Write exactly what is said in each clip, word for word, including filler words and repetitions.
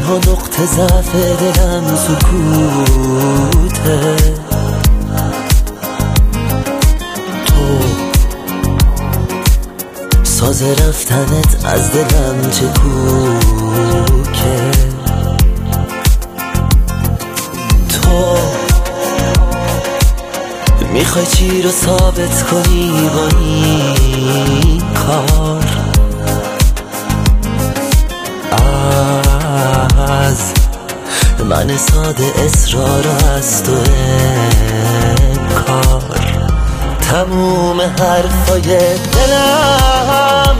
تنها نقطه ضعف دلم سکوته. تو ساز رفتنت از دلم چه کوکه. تو میخوای چی رو ثابت کنی با این کار؟ از من ساده اصرار از تو انکار. تموم حرفای دلم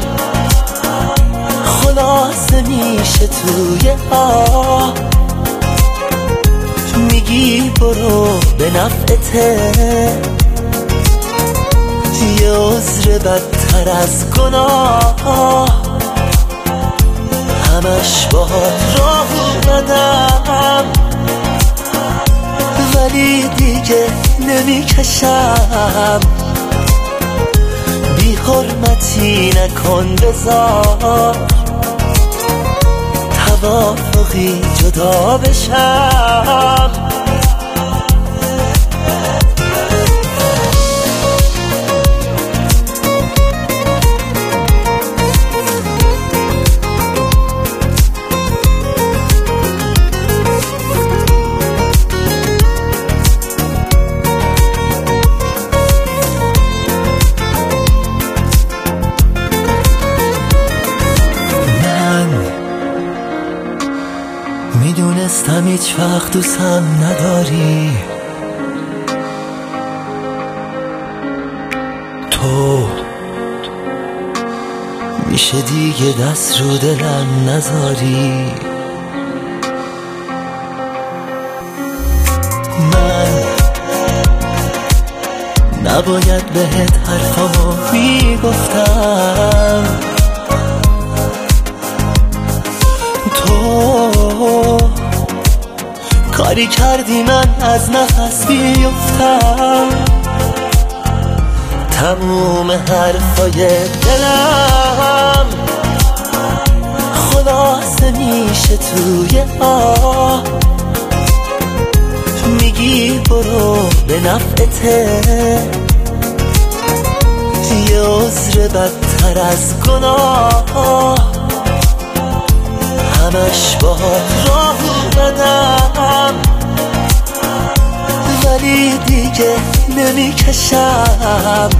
خلاصه میشه توی آه. میگی برو به نفعته، یه عذر بدتر از گناه. همش باهات راه اومدم ولی دیگه نمیکشم. بی حرمتی نکن بذار توافقی جدا بشم. میدونستم هیچ وقت دوستم نداری. تو میشه دیگه دست رو دلم نذاری. من نباید بهت حرفامو میگفتم. تو کاری کردی من از نفس بیفتم. تموم حرفای دلم خلاصه میشه توی آه. میگی برو به نفعته، یه عذر بدتر از گناه. همش باهات راه اومدم ولی دیگه نمیکشم.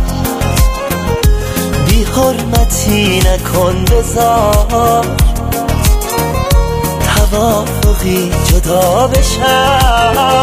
بی حرمتی نکن بذار توافقی جدا بشم.